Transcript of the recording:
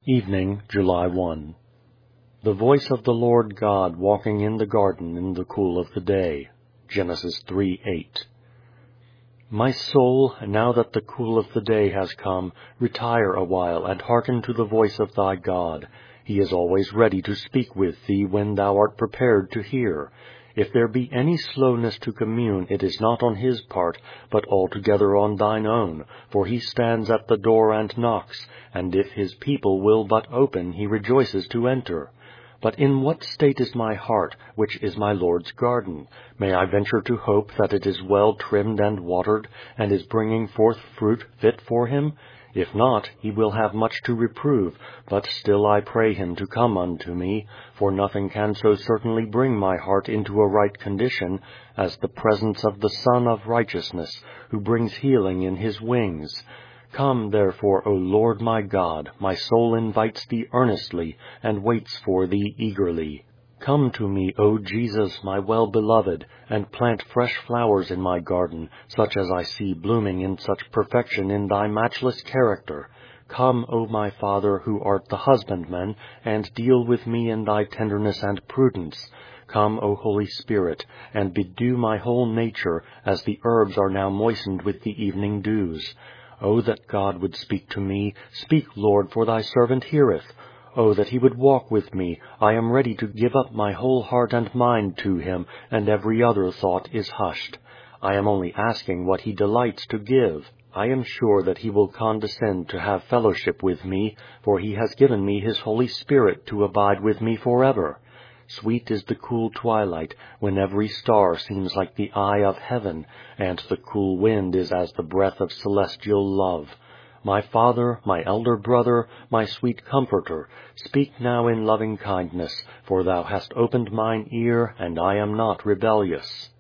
Evening, July 1. The voice of the Lord God walking in the garden in the cool of the day. Genesis 3:8. My soul, now that the cool of the day has come, retire a while and hearken to the voice of thy God. He is always ready to speak with thee when thou art prepared to hear. If there be any slowness to commune, it is not on his part, but altogether on thine own, for he stands at the door and knocks, and if his people will but open, he rejoices to enter. But in what state is my heart, which is my Lord's garden? May I venture to hope that it is well trimmed and watered, and is bringing forth fruit fit for him? If not, he will have much to reprove, but still I pray him to come unto me, for nothing can so certainly bring my heart into a right condition, as the presence of the Son of Righteousness, who brings healing in his wings. Come, therefore, O Lord my God, my soul invites thee earnestly, and waits for thee eagerly. Come to me, O Jesus, my well-beloved, and plant fresh flowers in my garden, such as I see blooming in such perfection in thy matchless character. Come, O my Father, who art the husbandman, and deal with me in thy tenderness and prudence. Come, O Holy Spirit, and bedew my whole nature, as the herbs are now moistened with the evening dews. O that God would speak to me. Speak, Lord, for thy servant heareth. O that he would walk with me. I am ready to give up my whole heart and mind to him, and every other thought is hushed. I am only asking what he delights to give. I am sure that he will condescend to have fellowship with me, for he has given me his Holy Spirit to abide with me forever. Sweet is the cool twilight, when every star seems like the eye of heaven, and the cool wind is as the breath of celestial love. My Father, my elder brother, my sweet Comforter, speak now in loving kindness, for thou hast opened mine ear, and I am not rebellious.